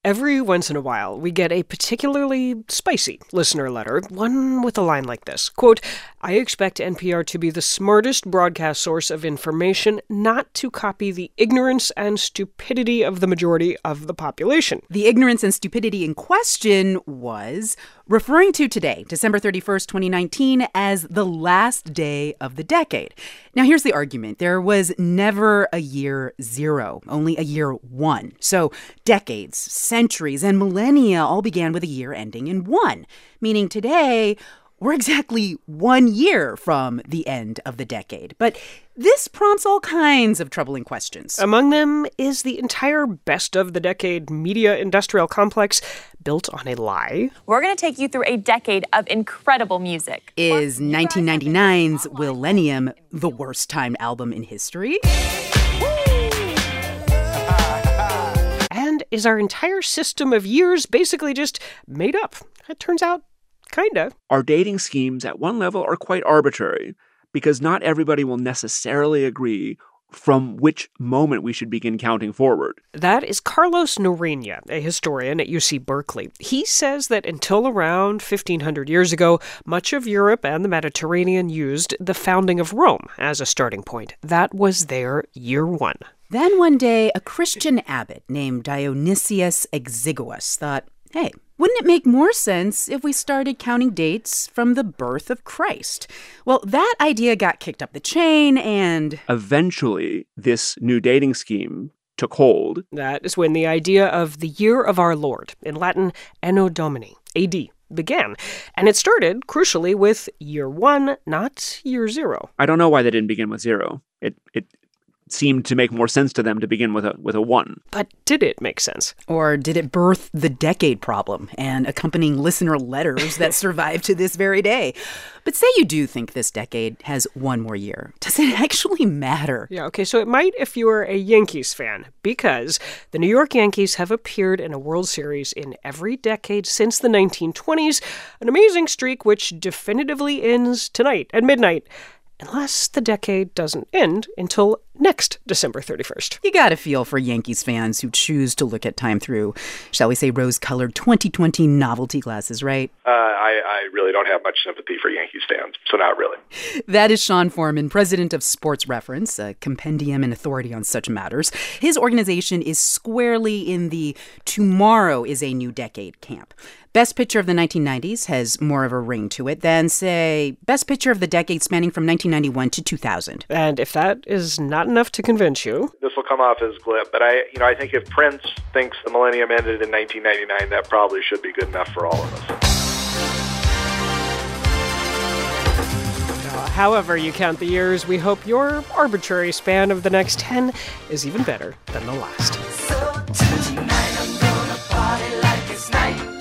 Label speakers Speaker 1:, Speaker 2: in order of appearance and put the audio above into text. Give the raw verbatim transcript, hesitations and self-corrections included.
Speaker 1: Every once in a while, we get a particularly spicy listener letter, one with a line like this, quote, "I expect N P R to be the smartest broadcast source of information, not to copy the ignorance and stupidity of the majority of the population."
Speaker 2: The ignorance and stupidity in question was referring to today, December thirty-first, twenty nineteen, as the last day of the decade. Now, here's the argument. There was never a year zero, only a year one. So decades, centuries, and millennia all began with a year ending in one, meaning today we're exactly one year from the end of the decade. But this prompts all kinds of troubling questions.
Speaker 1: Among them is the entire best of the decade media industrial complex built on a lie.
Speaker 3: We're going to take you through a decade of incredible music.
Speaker 2: Is nineteen ninety-nine's Millennium the worst timed album in history?
Speaker 1: And is our entire system of years basically just made up? It turns out, kinda.
Speaker 4: Our dating schemes at one level are quite arbitrary because not everybody will necessarily agree from which moment we should begin counting forward.
Speaker 1: That is Carlos Noreña, a historian at U C Berkeley. He says that until around fifteen hundred years ago, much of Europe and the Mediterranean used the founding of Rome as a starting point. That was their year one.
Speaker 2: Then one day, a Christian abbot named Dionysius Exiguus thought, hey, wouldn't it make more sense if we started counting dates from the birth of Christ? Well, that idea got kicked up the chain and...
Speaker 4: Eventually, this new dating scheme took hold.
Speaker 1: That is when the idea of the year of our Lord, in Latin Anno Domini, A D, began. And it started, crucially, with year one, not year zero.
Speaker 4: I don't know why they didn't begin with zero. It it seemed to make more sense to them to begin with a with a one.
Speaker 1: But did it make sense?
Speaker 2: Or did it birth the decade problem and accompanying listener letters that survive to this very day? But say you do think this decade has one more year. Does it actually matter?
Speaker 1: Yeah, okay, so it might if you are a Yankees fan, because the New York Yankees have appeared in a World Series in every decade since the nineteen twenties, an amazing streak which definitively ends tonight at midnight. Unless the decade doesn't end until next December thirty-first.
Speaker 2: You gotta feel for Yankees fans who choose to look at time through, shall we say, rose-colored twenty twenty novelty glasses, right?
Speaker 5: Uh, I, I really don't have much sympathy for Yankees fans, so not really.
Speaker 2: That is Sean Foreman, president of Sports Reference, a compendium and authority on such matters. His organization is squarely in the tomorrow is a new decade camp. Best Picture of the nineteen nineties has more of a ring to it than, say, Best Picture of the decade spanning from nineteen ninety-one to two thousand.
Speaker 1: And if that is not enough to convince you...
Speaker 5: This will come off as glib, but I, you know, I think if Prince thinks the millennium ended in nineteen ninety-nine, that probably should be good enough for all of us.
Speaker 1: However you count the years, we hope your arbitrary span of the next ten is even better than the last.
Speaker 6: So tonight I'm gonna party like it's night.